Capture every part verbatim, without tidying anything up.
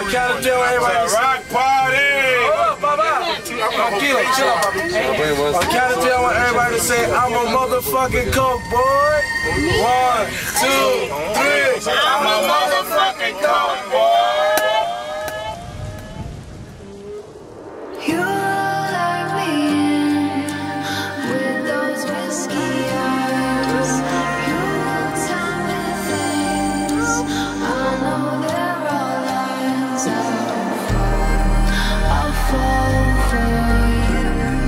count of three, everybody. Rock party. Hold up, Baba. I'm killing. Chill out, Bobby. On count of three, I want everybody to say, I'm a motherfucking coke boy. One, two, three. I'm a motherfucking coke boy. You let me in with those whiskey eyes. You tell me things I know they're all lies. I'll fall, I'll fall for you.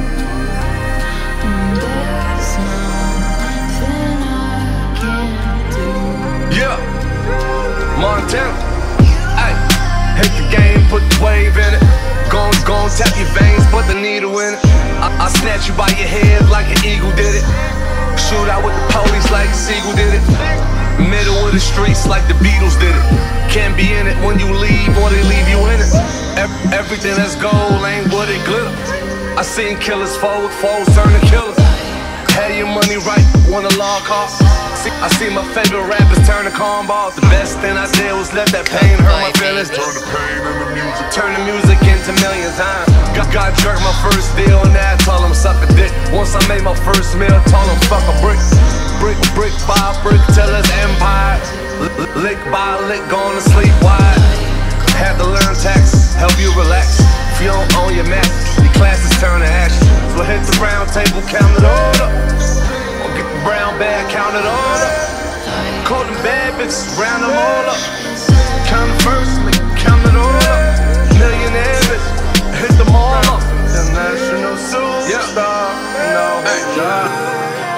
And there's nothing I can't do. Yeah, Montana. Ay, hit the game, put the wave in it. Gon' gon' tap your veins, put the needle in it. I, I snatch you by your head like an eagle did it. Shoot out with the police like a seagull did it. Middle of the streets like the Beatles did it. Can't be in it when you leave or they leave you in it. Ev- everything that's gold ain't what it glitter. I seen killers fold, fold turn to killers. Had your money right, won a law cost. I see my favorite rappers turn to cornballs. The best thing I did was let that pain hurt my feelings. Turn the pain into music. Turn the music into millions. I got, got jerked my first deal and I told him suck a dick. Once I made my first meal, told him fuck a brick. Brick, brick by brick till it's empire. L- lick by lick, going to sleep wide. Had to learn tax, help you relax. If you don't own your mat, your classes turn to ashes. So hit the round table, count it all up. Get the brown bag, count it all up. Call them bad bitches, round them all up. Count it first, count it all up. Millionaire bitch, hit them all up. International superstar, no, hey.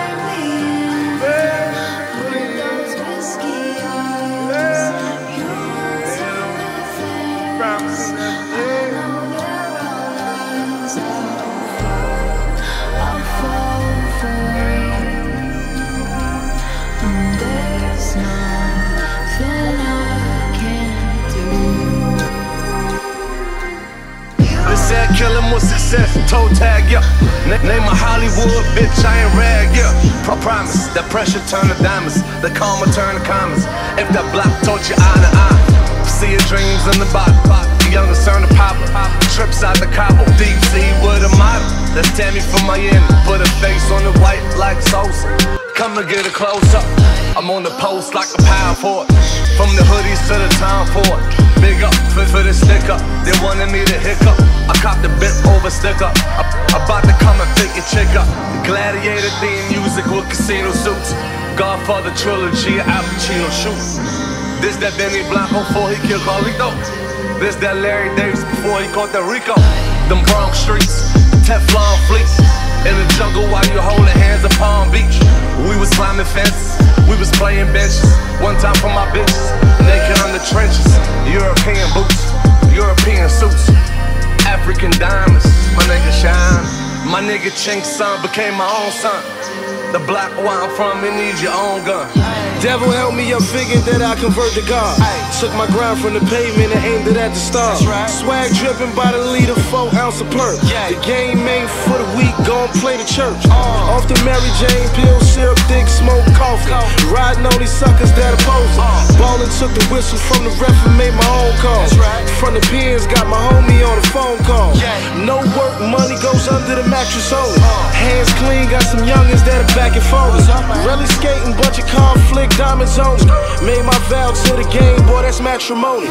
Kill him with success, toe tag, yeah. N- name a Hollywood bitch, I ain't rag, yeah. Pro promise, that pressure turn to diamonds, the karma turn to commas. If that block taught you eye to eye, see your dreams in the bottom. The youngest turn to pop, trips out the Cabo, deep sea with a model. That's Tammy from Miami, put a face on the white like Sosa. Come and get a close up. I'm on the post like a power forward. From the hoodies to the Tom Ford. Big up for, for the stick up. They wanted me to hiccup. I copped the bent over sticker. I, about to come and pick your chick up. Gladiator theme music with casino suits. Godfather trilogy, Al Pacino shoot. This that Benny Blanco before he killed Carlito. This that Larry Davis before he caught that Rico. Them Bronx streets, Teflon fleets. In the jungle while you holding hands at Palm Beach. We was climbing fences, we was playing benches. One time for my bitches, naked on the trenches. European boots, European suits, African diamonds, my nigga shine. My nigga Chink's son became my own son. The block where I'm from, it needs your own gun. Devil help me up, figured that I convert to God. Took my grind from the pavement and aimed it at the stars. Swag dripping by the leader, four ounce of perk. The game ain't for the weak, gon' play the church. Off the Mary Jane, pill, syrup, thick, smoke, coffee. Riding on these suckers that oppose it. Ballin' took the whistle from the ref and made my own call. From the pins, got my homie on the phone call. No work, money goes under the mattress only. Hands clean, got some youngins that are back and forth. Really skating, bunch of conflict, diamonds on me. Made my vow to the game, boy, that's matrimony.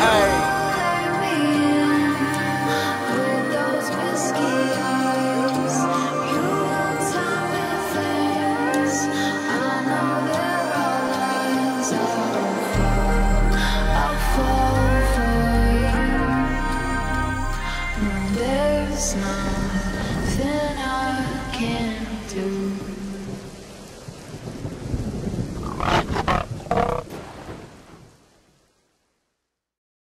There's nothing I can't do.